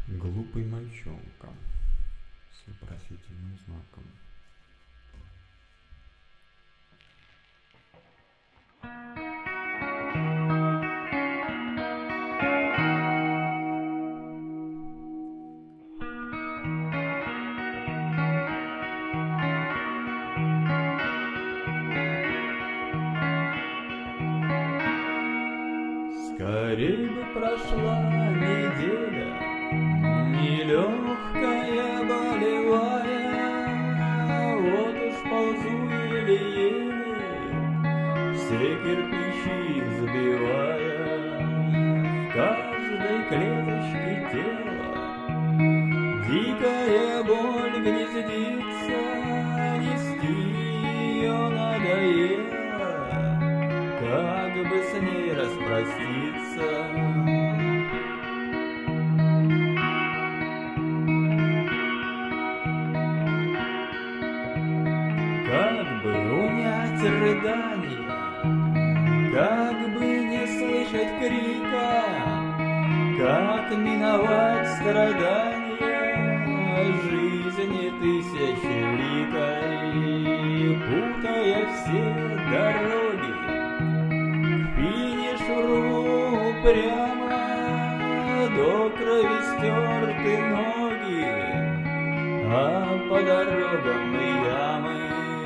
Глупый мальчонка с вопросительным знаком. Скорей бы прошла неделя, нелегкая болевая, вот уж ползу еле-еле, все кирпичи забивая, в каждой клеточке тела дикая боль гнездится, нести ее надоело, как бы с ней распроститься. Как бы унять рыдания, как бы не слышать крика, как миновать страдания жизни тысячеликой, путая все дороги, к финишу рву прямо, до крови стерты ноги, а по дорогам ямы.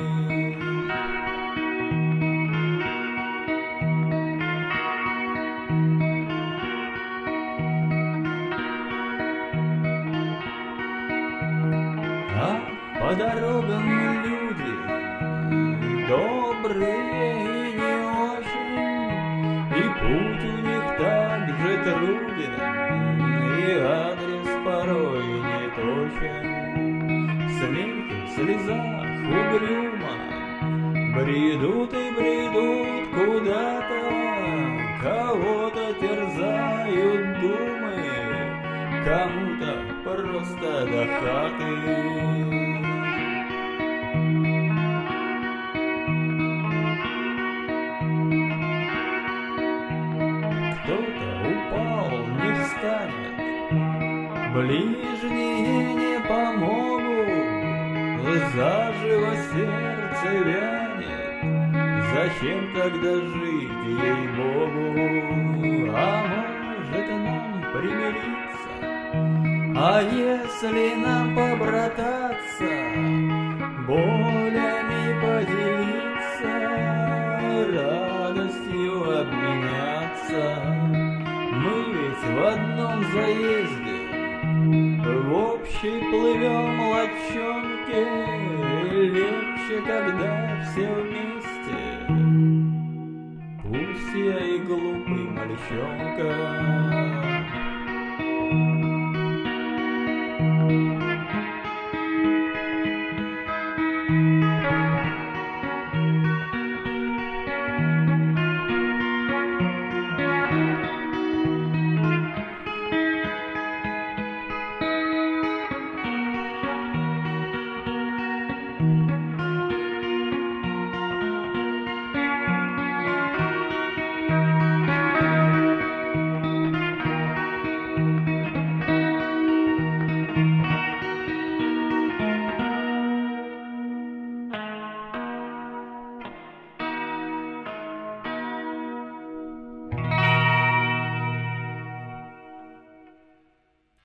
А по дорогам люди добрые и не очень, и путь у них так же труден, и адрес порой не точен. Смех в слезах угрюмо бредут и бредут куда-то, кого-то терзают думы, кому-то просто до хаты. Кто-то упал, не встанет, ближние не помогут, заживо сердце вянет, зачем тогда жить, ей-богу? А может нам примириться, а если нам побрататься, болями поделиться, радостью обменяться? Мы ведь в одном заезде, в общей плывем лодчонке, легче, когда все вместе. Пусть я и глупый мальчонка.